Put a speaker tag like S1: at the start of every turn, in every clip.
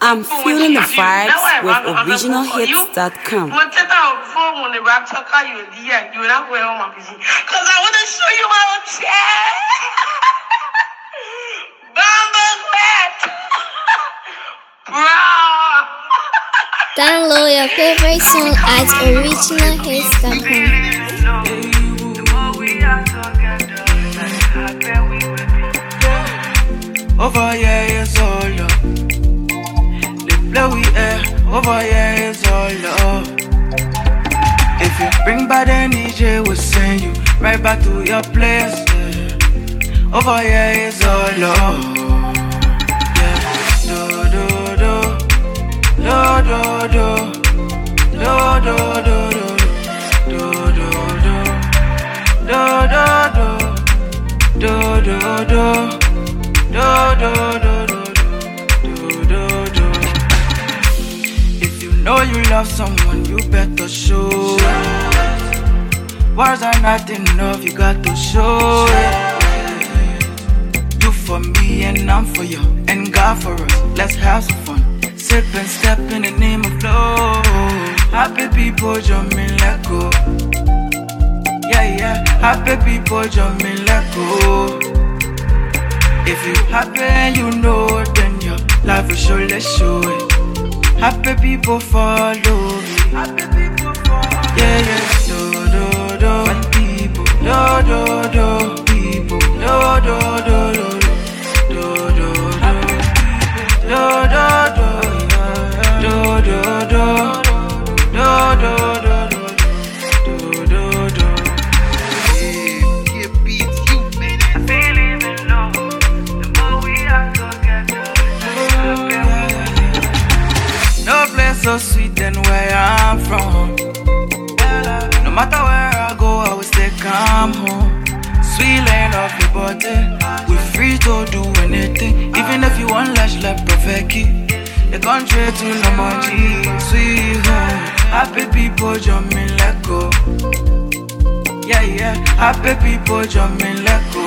S1: I'm feeling the vibes with originalhits.com.
S2: Because I want to show you my own chair.
S3: Download your favorite song at originalhits.com.
S4: Over here is all love. The play we air. Over here is all love. If you bring bad energy, we'll send you right back to your place. Yeah. Over here is all love. Yeah. Do do do do do do do do do do do do do do do do. If you know you love someone, you better show it. Words are not enough, you got to show it. You for me and I'm for you, and God for us, let's have some fun. Sip and step in the name of love. Happy people jump in, let go. Yeah, yeah, happy people jump in, let go. If you happy and you know, then your life will surely show it. Happy people follow me. Happy people follow me. Yeah, yeah. Do, do, do. Fun people. Do, do, do. People. Do, do, do, do. Do, do, do. Do, do, do. Do, do, do. Do, do, do. So sweet and where I'm from. No matter where I go, I will stay calm home. Sweet land of your body, we're free to do anything. Even if you want lash like perfect key, the country to no more G. Sweet home, happy people jump in, let go. Yeah, yeah, happy people jump in, let go.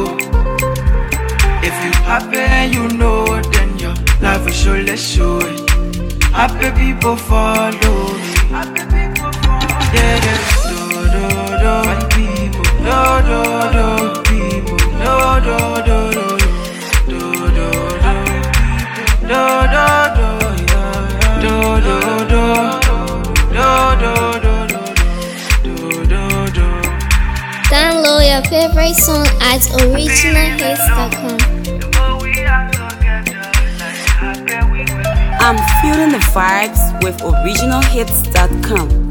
S4: If you happy and you know, then your life will surely show it. Happy people follow me. Happy people follow me. Yeah, yeah. Do, do, do. Fun people. Do, do, do. People. Do, do, do, do. Do, do, do. Do, do, do. Do, do, do. Do, do, do. Do, do, do.
S3: Download your favorite song at originalhits.com.
S1: I'm feeling the vibes with originalhits.com.